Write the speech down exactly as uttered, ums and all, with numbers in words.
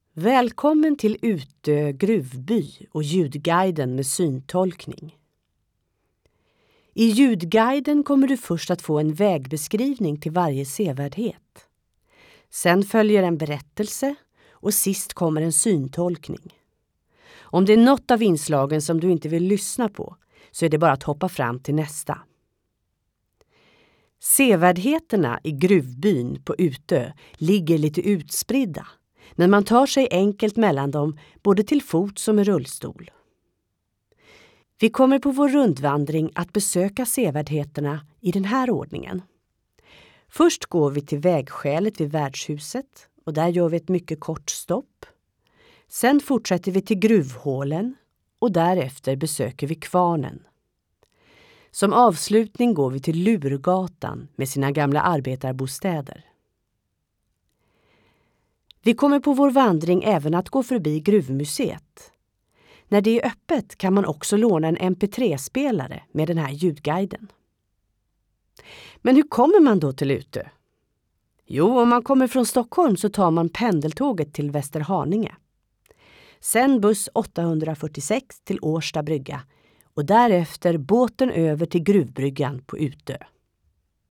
Välkommen till Utö gruvby och ljudguiden med syntolkning. I ljudguiden kommer du först att få en vägbeskrivning till varje sevärdhet. Sen följer en berättelse och sist kommer en syntolkning. Om det är något av inslagen som du inte vill lyssna på så är det bara att hoppa fram till nästa. Sevärdheterna i gruvbyn på Utö ligger lite utspridda, men man tar sig enkelt mellan dem både till fots och med rullstol. Vi kommer på vår rundvandring att besöka sevärdheterna i den här ordningen. Först går vi till vägskälet vid värdshuset och där gör vi ett mycket kort stopp. Sen fortsätter vi till gruvhålen och därefter besöker vi kvarnen. Som avslutning går vi till Lurgatan med sina gamla arbetarbostäder. Vi kommer på vår vandring även att gå förbi gruvmuseet. När det är öppet kan man också låna en M P tre-spelare med den här ljudguiden. Men hur kommer man då till Utö? Jo, om man kommer från Stockholm så tar man pendeltåget till Västerhaninge. Sen buss åttahundrafyrtiosex till Årsta brygga och därefter båten över till gruvbryggan på Utö.